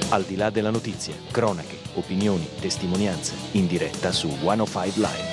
Al di là della notizia, cronache, opinioni, testimonianze, in diretta su 105 Live.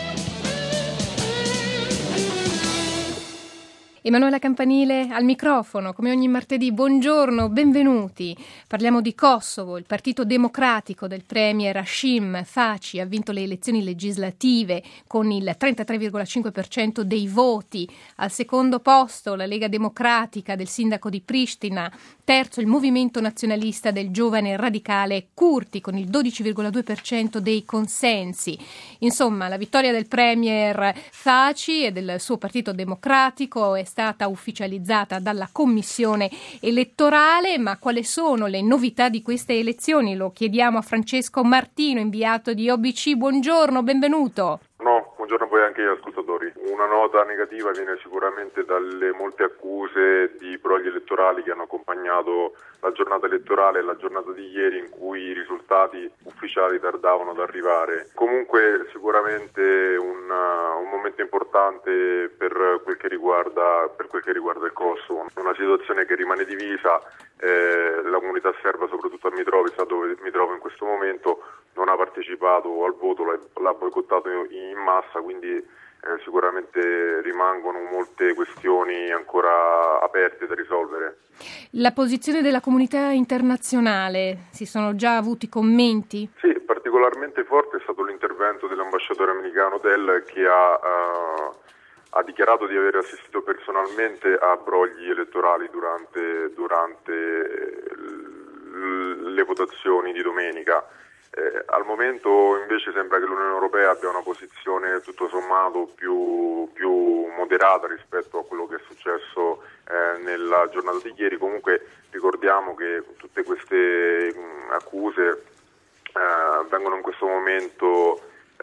Emanuela Campanile al microfono, come ogni martedì. Buongiorno, benvenuti. Parliamo di Kosovo. Il Partito Democratico del premier Hashim Thaçi ha vinto le elezioni legislative con il 33,5% dei voti. Al secondo posto la Lega Democratica del sindaco di Pristina. Terzo il Movimento Nazionalista del giovane radicale Kurti con il 12,2% dei consensi. Insomma, la vittoria del premier Thaçi e del suo Partito Democratico è stata ufficializzata dalla Commissione elettorale, ma quali sono le novità di queste elezioni? Lo chiediamo a Francesco Martino, inviato di OBC. Buongiorno, benvenuto. Buongiorno a voi anche agli ascoltatori. Una nota negativa viene sicuramente dalle molte accuse di brogli elettorali che hanno accompagnato la giornata elettorale e la giornata di ieri, in cui i risultati ufficiali tardavano ad arrivare. Comunque sicuramente un momento importante per quel che riguarda il Kosovo, una situazione che rimane divisa. La comunità serba, soprattutto a Mitrovica, dove mi trovo in questo momento, non ha partecipato al voto, l'ha boicottato in massa, quindi sicuramente rimangono molte questioni ancora aperte da risolvere. La posizione della comunità internazionale, si sono già avuti commenti? Sì, particolarmente forte è stato l'intervento dell'ambasciatore americano Dell, che ha dichiarato di aver assistito personalmente a brogli elettorali durante le votazioni di domenica. Al momento invece sembra che l'Unione Europea abbia una posizione tutto sommato più moderata rispetto a quello che è successo nella giornata di ieri. Comunque ricordiamo che tutte queste accuse vengono in questo momento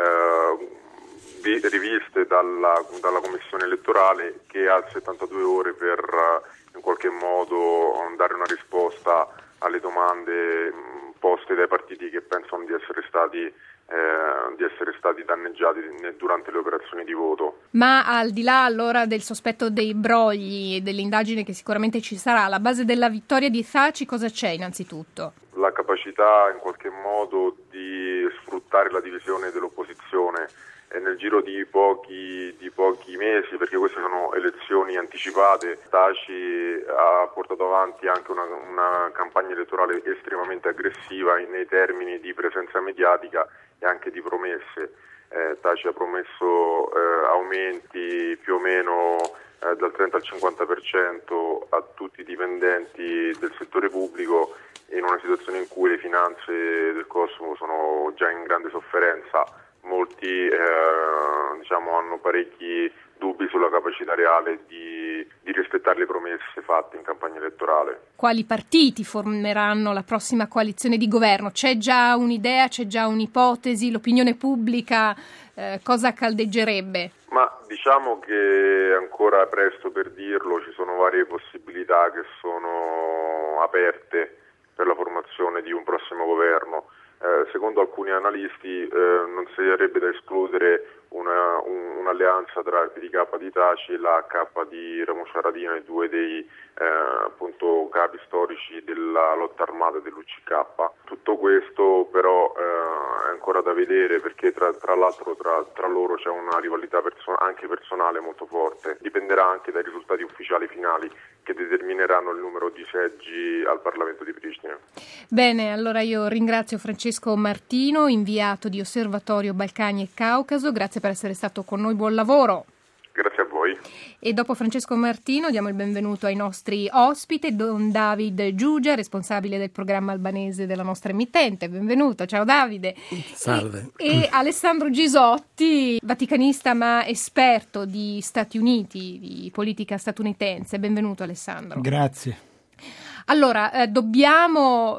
riviste dalla Commissione elettorale, che ha 72 ore per in qualche modo dare una risposta alle domande poste dai partiti che pensano di essere stati danneggiati durante le operazioni di voto. Ma al di là allora del sospetto dei brogli e dell'indagine che sicuramente ci sarà, alla base della vittoria di Thaçi cosa c'è innanzitutto? La capacità in qualche modo di sfruttare la divisione dell'opposizione nel giro di pochi mesi, perché queste sono elezioni anticipate. Thaçi ha portato avanti anche una campagna elettorale estremamente aggressiva nei termini di presenza mediatica e anche di promesse. Thaçi ha promesso aumenti più o meno dal 30 al 50% a tutti i dipendenti del settore pubblico, in una situazione in cui le finanze del Kosovo sono già in grande sofferenza. Molti hanno parecchi dubbi sulla capacità reale di rispettare le promesse fatte in campagna elettorale. Quali partiti formeranno la prossima coalizione di governo? C'è già un'idea, c'è già un'ipotesi? L'opinione pubblica cosa caldeggerebbe? Ma diciamo che ancora è presto per dirlo, ci sono varie possibilità che sono aperte per la formazione di un prossimo governo. Secondo alcuni analisti non sarebbe da escludere un'alleanza tra il PDK di Thaçi e la AK di Ramush Haradinaj, due dei capi storici della lotta armata dell'UCK. Tutto questo però è ancora da vedere, perché tra l'altro tra loro c'è una rivalità anche personale molto forte. Dipenderà anche dai risultati ufficiali finali che determineranno il numero di seggi al Parlamento di Pristina. Bene, allora io ringrazio Francesco Martino, inviato di Osservatorio Balcani e Caucaso. Grazie per essere stato con noi, buon lavoro. Grazie a voi. E dopo Francesco Martino diamo il benvenuto ai nostri ospiti, Don David Giugia, responsabile del programma albanese della nostra emittente. Benvenuto, ciao Davide. Salve. E Alessandro Gisotti, vaticanista ma esperto di Stati Uniti, di politica statunitense. Benvenuto Alessandro. Grazie. Allora, dobbiamo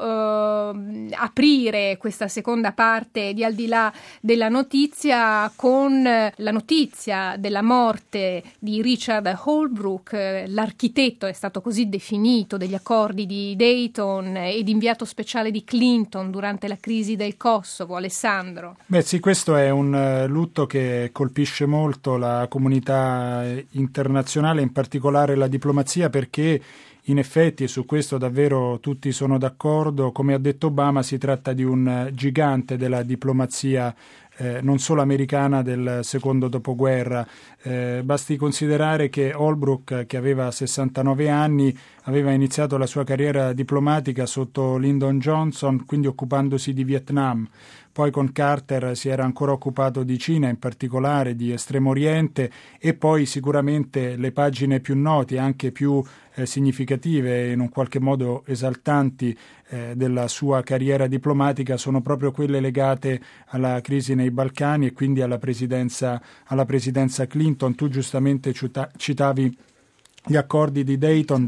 aprire questa seconda parte di Al di là della notizia con la notizia della morte di Richard Holbrooke, l'architetto è stato così definito degli accordi di Dayton ed inviato speciale di Clinton durante la crisi del Kosovo. Alessandro. Beh sì, questo è un lutto che colpisce molto la comunità internazionale, in particolare la diplomazia, perché in effetti, e su questo davvero tutti sono d'accordo, come ha detto Obama, si tratta di un gigante della diplomazia non solo americana del secondo dopoguerra. Basti considerare che Holbrooke, che aveva 69 anni, aveva iniziato la sua carriera diplomatica sotto Lyndon Johnson, quindi occupandosi di Vietnam. Poi con Carter si era ancora occupato di Cina, in particolare di Estremo Oriente, e poi sicuramente le pagine più note, anche più significative e in un qualche modo esaltanti della sua carriera diplomatica sono proprio quelle legate alla crisi nei Balcani e quindi alla presidenza Clinton. Tu giustamente citavi gli accordi di Dayton,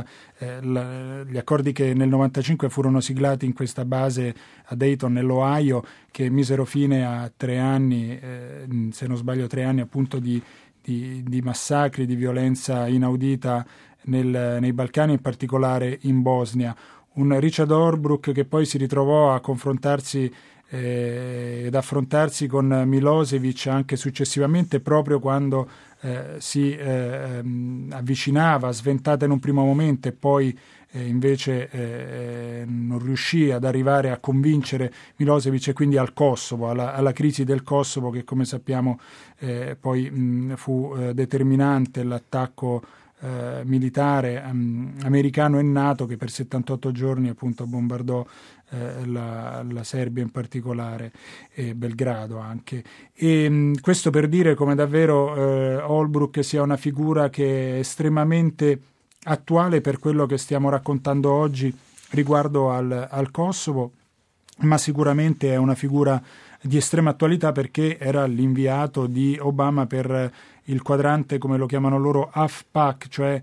gli accordi che nel 95 furono siglati in questa base a Dayton nell'Ohio, che misero fine a 3 anni, se non sbaglio 3 anni appunto di massacri, di violenza inaudita nei Balcani, in particolare in Bosnia. Un Richard Holbrooke che poi si ritrovò a confrontarsi ed affrontarsi con Milosevic anche successivamente, proprio quando si avvicinava, sventata in un primo momento, e poi invece non riuscì ad arrivare a convincere Milosevic, e quindi al Kosovo, alla crisi del Kosovo, che come sappiamo poi fu determinante l'attacco militare americano e NATO, che per 78 giorni appunto bombardò la Serbia in particolare e Belgrado anche. E questo per dire come davvero Holbrooke sia una figura che è estremamente attuale per quello che stiamo raccontando oggi riguardo al Kosovo, ma sicuramente è una figura di estrema attualità perché era l'inviato di Obama per il quadrante, come lo chiamano loro, AFPAC, cioè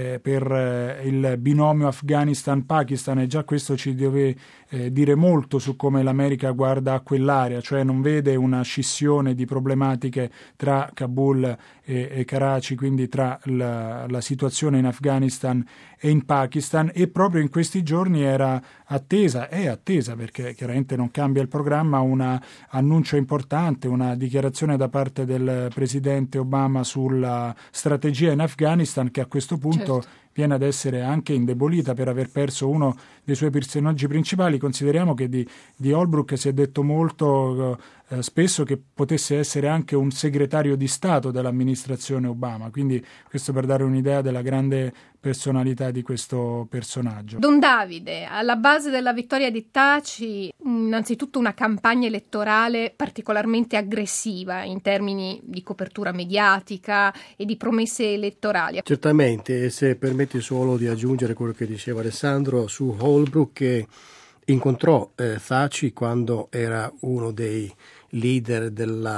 per il binomio Afghanistan-Pakistan, e già questo ci deve dire molto su come l'America guarda a quell'area, cioè non vede una scissione di problematiche tra Kabul e Karachi, quindi tra la situazione in Afghanistan e in Pakistan, e proprio in questi giorni è attesa perché chiaramente non cambia il programma, un annuncio importante, una dichiarazione da parte del presidente Obama sulla strategia in Afghanistan, che a questo punto viene ad essere anche indebolita per aver perso uno dei suoi personaggi principali. Consideriamo che di Holbrooke si è detto molto spesso che potesse essere anche un segretario di Stato dell'amministrazione Obama, quindi questo per dare un'idea della grande personalità di questo personaggio. Don Davide, alla base della vittoria di Taci innanzitutto una campagna elettorale particolarmente aggressiva in termini di copertura mediatica e di promesse elettorali. Certamente, e se permetti solo di aggiungere quello che diceva Alessandro su Holbrooke, che incontrò Taci quando era uno dei leader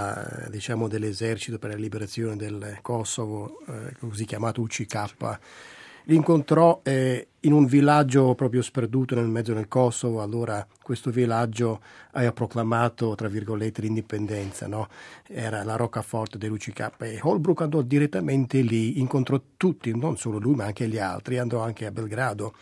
dell'esercito per la liberazione del Kosovo, così chiamato UCK. L'incontrò in un villaggio proprio sperduto nel mezzo del Kosovo. Allora questo villaggio aveva proclamato, tra virgolette, l'indipendenza, no? Era la roccaforte dell'UCK, e Holbrooke andò direttamente lì, incontrò tutti, non solo lui ma anche gli altri, andò anche a Belgrado.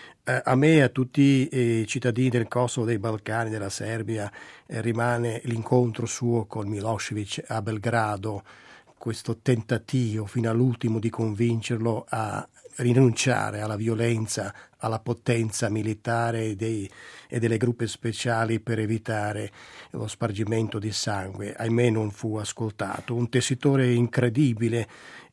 A me e a tutti i cittadini del Kosovo, dei Balcani, della Serbia, rimane l'incontro suo con Milosevic a Belgrado, questo tentativo fino all'ultimo di convincerlo a rinunciare alla violenza, alla potenza militare e delle truppe speciali per evitare lo spargimento di sangue. Ahimè non fu ascoltato. Un tessitore incredibile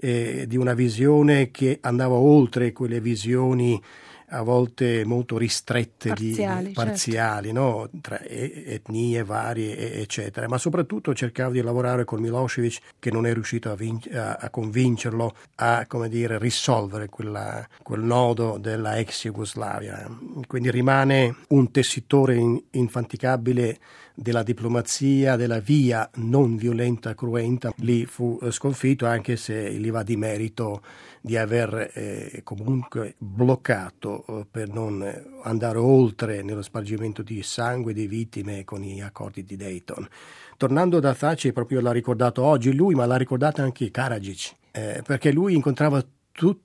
di una visione che andava oltre quelle visioni a volte molto ristrette, parziali, certo, no? Tra etnie varie, eccetera, ma soprattutto cercava di lavorare con Milosevic, che non è riuscito a convincerlo a, risolvere quel nodo della ex Jugoslavia. Quindi rimane un tessitore infaticabile della diplomazia, della via non violenta, cruenta. Lì fu sconfitto, anche se gli va di merito di aver comunque bloccato per non andare oltre nello spargimento di sangue, di vittime con gli accordi di Dayton. Tornando da Taci, proprio l'ha ricordato oggi lui, ma l'ha ricordato anche Karadzic, perché lui incontrava tutti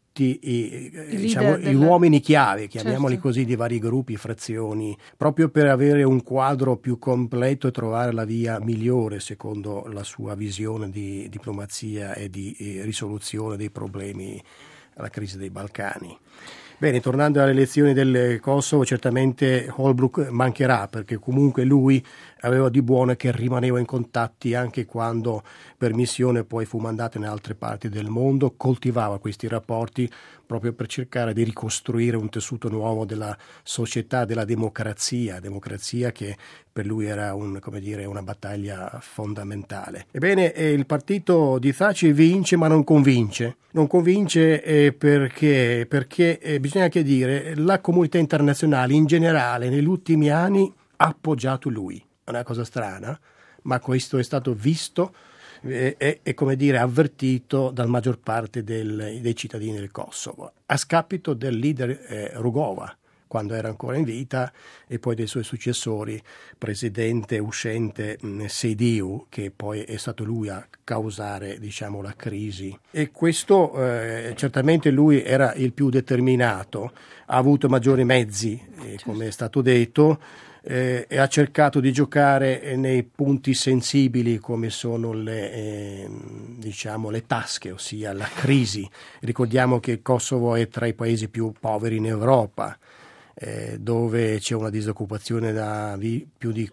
gli uomini chiave, chiamiamoli così, di vari gruppi, frazioni, proprio per avere un quadro più completo e trovare la via migliore secondo la sua visione di diplomazia e di risoluzione dei problemi alla crisi dei Balcani. Bene, tornando alle elezioni del Kosovo, certamente Holbrooke mancherà, perché comunque lui aveva di buono che rimaneva in contatti anche quando per missione poi fu mandato in altre parti del mondo, coltivava questi rapporti proprio per cercare di ricostruire un tessuto nuovo della società, della democrazia che per lui era una battaglia fondamentale. Ebbene, il partito di Thaçi vince ma non convince. Non convince perché bisogna anche dire la comunità internazionale in generale negli ultimi anni ha appoggiato lui. È una cosa strana, ma questo è stato visto e avvertito dalla maggior parte dei cittadini del Kosovo, a scapito del leader Rugova, quando era ancora in vita, e poi dei suoi successori, presidente uscente Sejdiu, che poi è stato lui a causare la crisi. E questo certamente lui era il più determinato, ha avuto maggiori mezzi, come è stato detto, e ha cercato di giocare nei punti sensibili come sono le tasche, ossia la crisi. Ricordiamo che il Kosovo è tra i paesi più poveri in Europa, dove c'è una disoccupazione da più di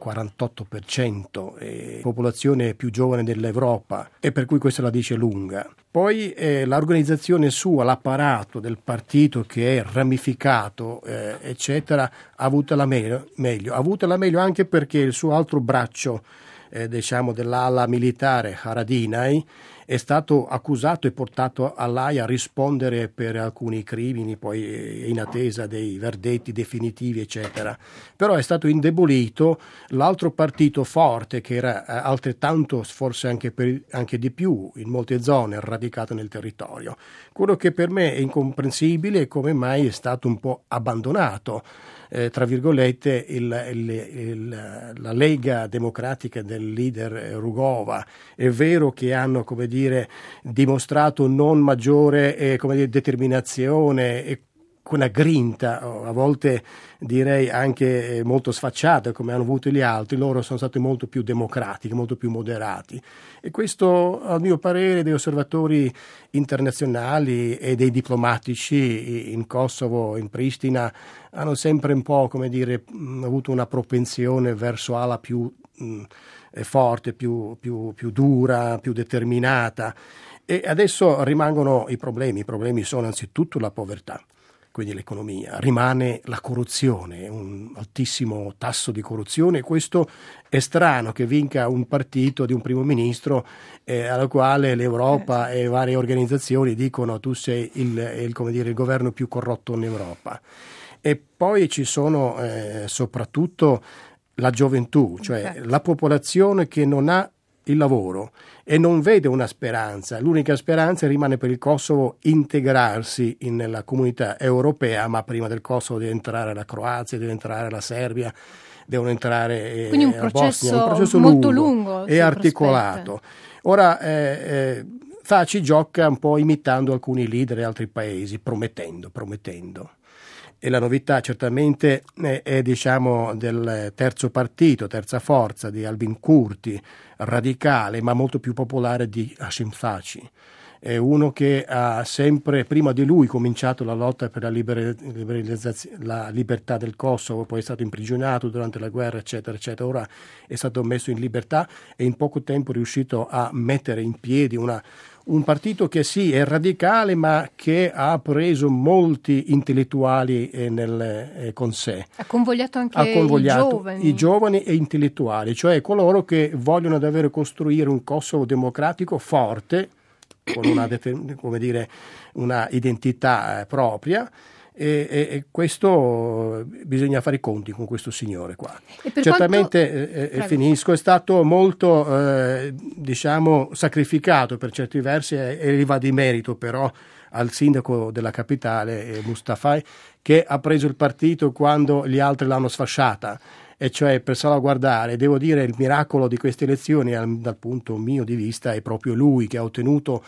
48%, popolazione più giovane dell'Europa, e per cui questo la dice lunga. Poi l'organizzazione sua, l'apparato del partito che è ramificato, eccetera, ha avuto la meglio anche perché il suo altro braccio, dell'ala militare, Haradinaj, è stato accusato e portato all'Aia a rispondere per alcuni crimini, poi in attesa dei verdetti definitivi, eccetera. Però è stato indebolito l'altro partito forte, che era altrettanto, forse anche di più, in molte zone, radicato nel territorio. Quello che per me è incomprensibile è come mai è stato un po' abbandonato, tra virgolette, la Lega Democratica del leader Rugova. È vero che hanno, dimostrato non maggiore determinazione e quella grinta, a volte direi anche molto sfacciata come hanno avuto gli altri. Loro sono stati molto più democratici, molto più moderati, e questo, a mio parere, degli osservatori internazionali e dei diplomatici in Kosovo, in Pristina, hanno sempre un po' avuto una propensione verso ala più forte, più dura, più determinata. E adesso rimangono i problemi. I problemi sono anzitutto la povertà, quindi l'economia, rimane la corruzione, un altissimo tasso di corruzione, e questo è strano che vinca un partito di un primo ministro alla quale l'Europa e varie organizzazioni dicono tu sei il governo più corrotto in Europa. E poi ci sono soprattutto la gioventù, cioè la popolazione che non ha il lavoro e non vede una speranza. L'unica speranza rimane per il Kosovo integrarsi nella comunità europea, ma prima del Kosovo deve entrare la Croazia, deve entrare la Serbia, devono entrare quindi un la processo Bosnia, un processo molto lungo e articolato. Ora Thaçi gioca un po' imitando alcuni leader di altri paesi, promettendo. E la novità certamente è del terzo partito, terza forza di Albin Kurti, radicale ma molto più popolare di Hashim Thaçi. È uno che ha sempre, prima di lui, cominciato la lotta per la libertà del Kosovo, poi è stato imprigionato durante la guerra, eccetera, eccetera. Ora è stato messo in libertà e in poco tempo è riuscito a mettere in piedi un partito che sì è radicale, ma che ha preso molti intellettuali con sé. Ha convogliato anche i giovani e intellettuali, cioè coloro che vogliono davvero costruire un Kosovo democratico forte, con una identità propria. E questo bisogna fare i conti con questo signore qua. Certamente finisco, è stato molto sacrificato per certi versi, e va di merito però al sindaco della capitale Mustafaj, che ha preso il partito quando gli altri l'hanno sfasciata, e cioè per salvaguardare. Devo dire, il miracolo di queste elezioni dal punto mio di vista è proprio lui, che ha ottenuto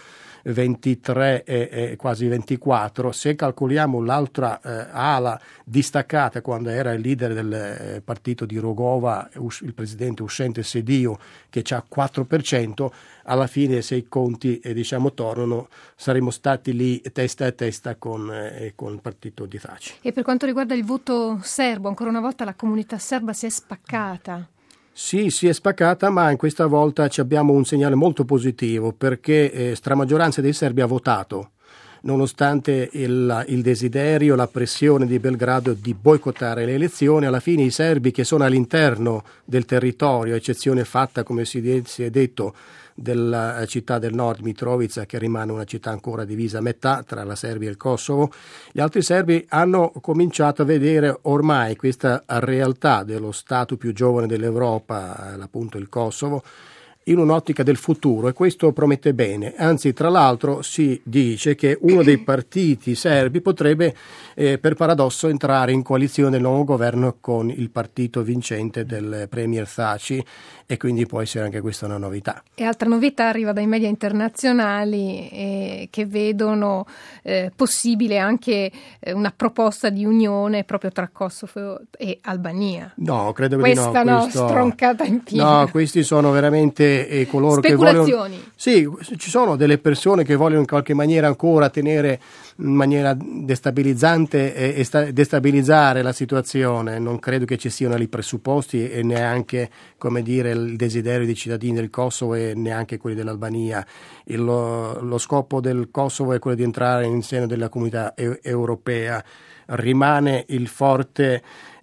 23 e quasi 24. Se calcoliamo l'altra ala distaccata, quando era il leader del partito di Rogova, il presidente uscente Sediu, che ha 4%, alla fine, se i conti tornano, saremmo stati lì testa a testa con il partito di Thaci. E per quanto riguarda il voto serbo, ancora una volta la comunità serba si è spaccata. Sì, si è spaccata, ma in questa volta abbiamo un segnale molto positivo, perché stramaggioranza dei serbi ha votato, nonostante il desiderio, la pressione di Belgrado di boicottare le elezioni. Alla fine i serbi che sono all'interno del territorio, eccezione fatta, come si è detto, della città del nord, Mitrovica, che rimane una città ancora divisa a metà tra la Serbia e il Kosovo, gli altri serbi hanno cominciato a vedere ormai questa realtà dello Stato più giovane dell'Europa, appunto il Kosovo, in un'ottica del futuro, e questo promette bene. Anzi, tra l'altro si dice che uno dei partiti serbi potrebbe per paradosso entrare in coalizione del nuovo governo con il partito vincente del premier Thaci, e quindi può essere anche questa una novità. E altra novità arriva dai media internazionali che vedono possibile anche una proposta di unione proprio tra Kosovo e Albania. No, credo che questa no. Stroncata in pieno. No, questi sono veramente coloro che vogliono. Sì, ci sono delle persone che vogliono in qualche maniera ancora tenere in maniera destabilizzante e destabilizzare la situazione. Non credo che ci siano lì presupposti, e neanche, come dire, il desiderio dei cittadini del Kosovo e neanche quelli dell'Albania. Lo scopo del Kosovo è quello di entrare in seno della comunità europea. Rimane il forte,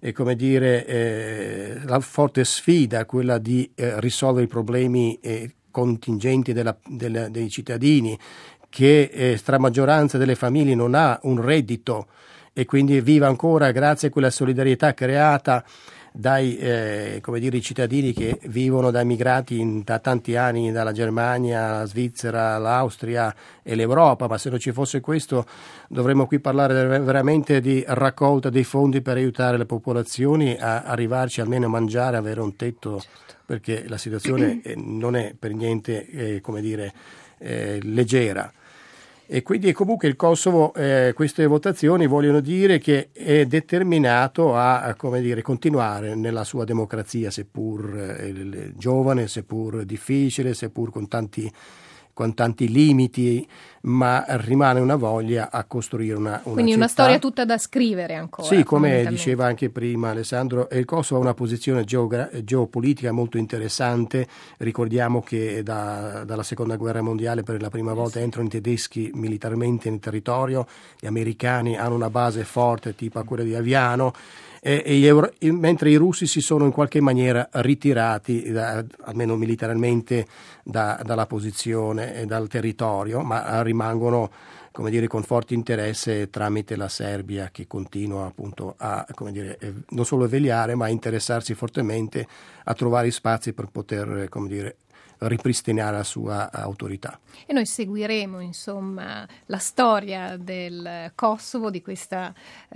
la forte sfida, quella di risolvere i problemi contingenti dei cittadini, che stramaggioranza delle famiglie non ha un reddito e quindi vive ancora grazie a quella solidarietà creata dai i cittadini che vivono da migrati da tanti anni, dalla Germania, la Svizzera, l'Austria e l'Europa. Ma se non ci fosse questo, dovremmo qui parlare veramente di raccolta dei fondi per aiutare le popolazioni a arrivarci almeno a mangiare, avere un tetto, certo. Perché la situazione non è per niente leggera. E quindi comunque il Kosovo, queste votazioni vogliono dire che è determinato a continuare nella sua democrazia, seppur giovane, seppur difficile, seppur con tanti limiti, ma rimane una voglia a costruire una Quindi città. Una storia tutta da scrivere ancora. Sì, come diceva anche prima Alessandro, il Kosovo ha una posizione geopolitica molto interessante. Ricordiamo che dalla seconda guerra mondiale per la prima volta entrano i tedeschi militarmente nel territorio, gli americani hanno una base forte tipo quella di Aviano, mentre i russi si sono in qualche maniera ritirati, almeno militarmente, dalla posizione e dal territorio, ma rimangono con forte interesse tramite la Serbia, che continua appunto a non solo vegliare, ma a interessarsi fortemente a trovare spazi per poter ripristinare la sua autorità. E noi seguiremo la storia del Kosovo, di questa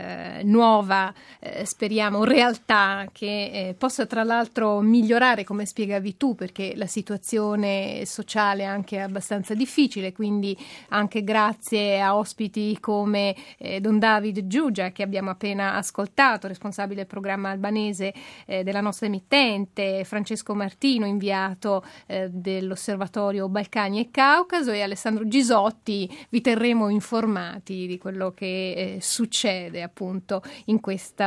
nuova speriamo realtà che possa tra l'altro migliorare, come spiegavi tu, perché la situazione sociale è anche abbastanza difficile, quindi anche grazie a ospiti come Don David Giugia, che abbiamo appena ascoltato, responsabile del programma albanese della nostra emittente, Francesco Martino, inviato dell'Osservatorio Balcani e Caucaso, e Alessandro Gisotti, vi terremo informati di quello che succede appunto in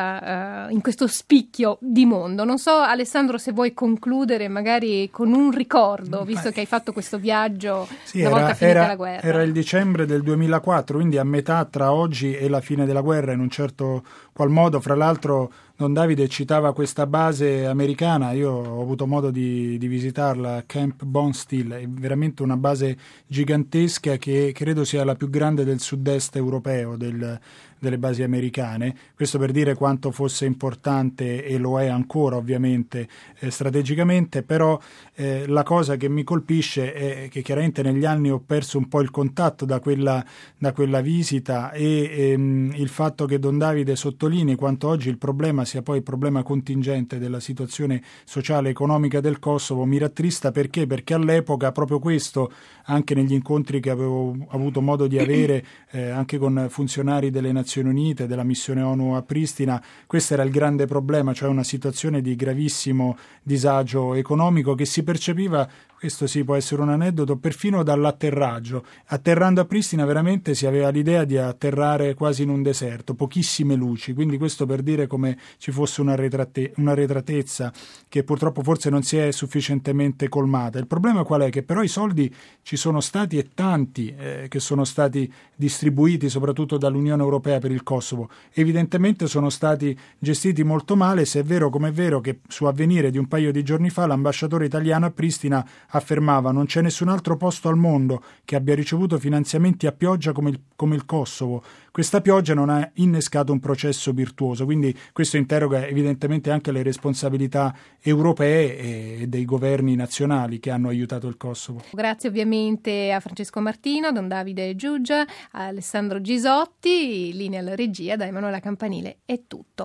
questo spicchio di mondo. Non so, Alessandro, se vuoi concludere magari con un ricordo, visto che hai fatto questo viaggio una volta finita la guerra. Era il dicembre del 2004, quindi a metà tra oggi e la fine della guerra, in un certo qual modo. Fra l'altro Don Davide citava questa base americana, io ho avuto modo di visitarla, Camp Bondsteel, è veramente una base gigantesca che credo sia la più grande del sud-est europeo, delle basi americane. Questo per dire quanto fosse importante, e lo è ancora ovviamente strategicamente, però la cosa che mi colpisce è che chiaramente negli anni ho perso un po' il contatto da quella visita e il fatto che Don Davide sottolinei quanto oggi il problema sia poi il problema contingente della situazione sociale e economica del Kosovo mi rattrista. Perché? Perché all'epoca proprio questo, anche negli incontri che avevo avuto modo di avere anche con funzionari delle Nazioni Unite, della missione ONU a Pristina, questo era il grande problema, cioè una situazione di gravissimo disagio economico che si percepiva, questo sì può essere un aneddoto, perfino dall'atterraggio. Atterrando a Pristina veramente si aveva l'idea di atterrare quasi in un deserto, pochissime luci, quindi questo per dire come ci fosse un'arretratezza che purtroppo forse non si è sufficientemente colmata. Il problema qual è? Che però i soldi ci sono stati e tanti che sono stati distribuiti soprattutto dall'Unione Europea per il Kosovo. Evidentemente sono stati gestiti molto male, se è vero come è vero che su Avvenire di un paio di giorni fa l'ambasciatore italiano a Pristina affermava: non c'è nessun altro posto al mondo che abbia ricevuto finanziamenti a pioggia come il Kosovo. Questa pioggia non ha innescato un processo virtuoso, quindi questo interroga evidentemente anche le responsabilità europee e dei governi nazionali che hanno aiutato il Kosovo. Grazie ovviamente a Francesco Martino, Don Davide Giuggia, a Alessandro Gisotti, linea alla regia da Emanuela Campanile. È tutto.